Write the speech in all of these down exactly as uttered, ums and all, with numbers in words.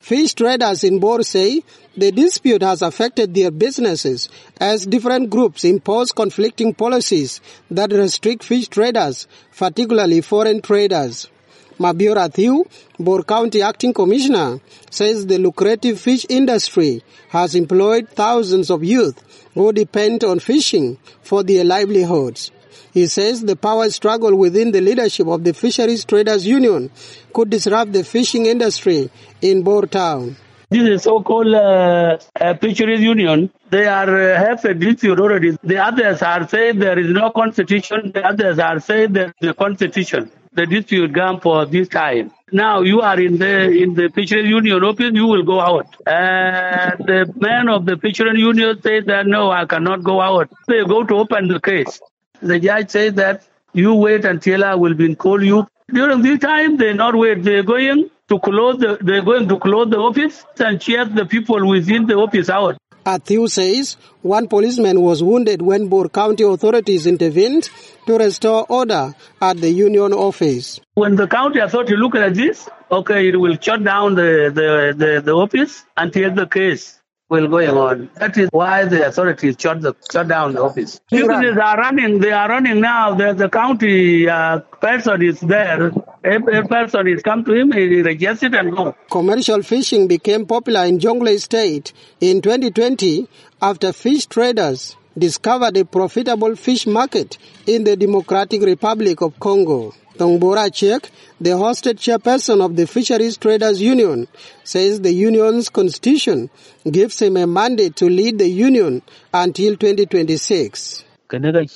Fish traders in Bor say the dispute has affected their businesses as different groups impose conflicting policies that restrict fish traders, particularly foreign traders. Mabior Athiu, Bor County Acting Commissioner, says the lucrative fish industry has employed thousands of youth who depend on fishing for their livelihoods. He says the power struggle within the leadership of the Fisheries Traders Union could disrupt the fishing industry in Bor Town. This is so-called uh, uh, Fisheries Union. They are uh, have a dispute already. The others are saying there is no constitution. The others are saying there is a constitution. The dispute gone for this time. Now you are in the in the Fisheries Union office, you will go out. And the man of the Fisheries Union says that no, I cannot go out. They go to open the case. The judge says that you wait until I will be call you. During this time, they not wait. They're going to close the they're going to close the office and chase the people within the office out. Athiu says one policeman was wounded when Bor County authorities intervened to restore order at the union office. When the county authority look at this, okay, it will shut down the, the, the, the office until the case will go on. That is why the authorities shut the shut down the office. People are running. They are running now. The, the county uh, person is there. Every person is come to him. He rejects it and go. Commercial fishing became popular in Jonglei State in twenty twenty after fish traders discovered a profitable fish market in the Democratic Republic of Congo. Tongbora Chek, the hosted chairperson of the Fisheries Traders Union, says the union's constitution gives him a mandate to lead the union until twenty twenty-six. They went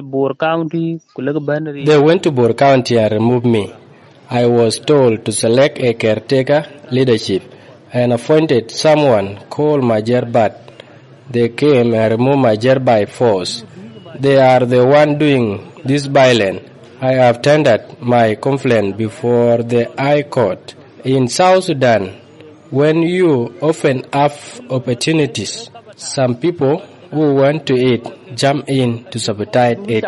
to Bor County and removed me. I was told to select a caretaker leadership and appointed someone called Majer Bat. They came and removed Majer by force. They are the one doing this violence. I have tendered my complaint before the High Court. In South Sudan, when you often have opportunities, some people who want to eat jump in to sabotage it.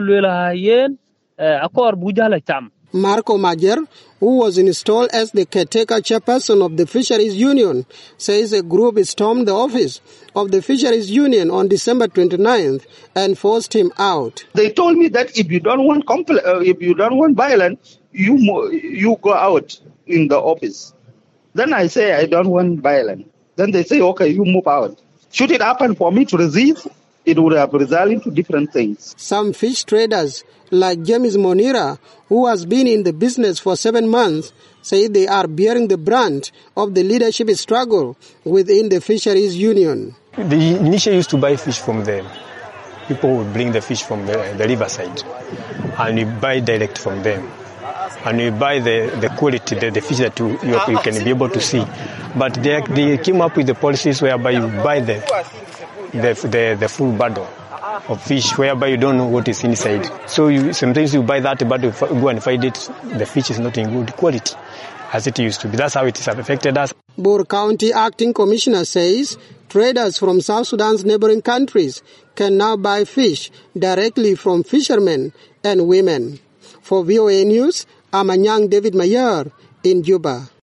Marco Majer, who was installed as the caretaker chairperson of the Fisheries Union, says a group stormed the office of the Fisheries Union on December twenty-ninth and forced him out. They told me that if you don't want compl- uh, if you don't want violence, you mo- you go out in the office. Then I say I don't want violence. Then they say, okay, you move out. Should it happen for me to resist, it would have resulted into different things. Some fish traders, like James Monira, who has been in the business for seven months, say they are bearing the brunt of the leadership struggle within the Fisheries Union. They initially used to buy fish from them. People would bring the fish from the, the riverside, and we buy direct from them. And we buy the, the quality, the, the fish that you, you, you can be able to see. But they, they came up with the policies whereby you buy the, the, the, the full bundle of fish, whereby you don't know what is inside. So you, sometimes you buy that, but you go and find it, the fish is not in good quality as it used to be. That's how it has affected us. Bor County Acting Commissioner says traders from South Sudan's neighboring countries can now buy fish directly from fishermen and women. For V O A News, I'm Anyang David Mayer in Juba.